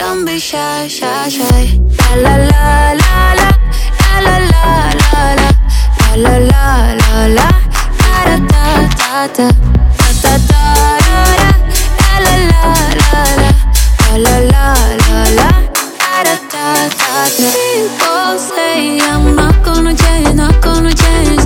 Don't be shy, shy, shy. La la la la la, la la la la la, la la la la, da da da da da, da da da da, la la la la la, la la la la, da da da da. People say I'm not gonna change, not gonna change.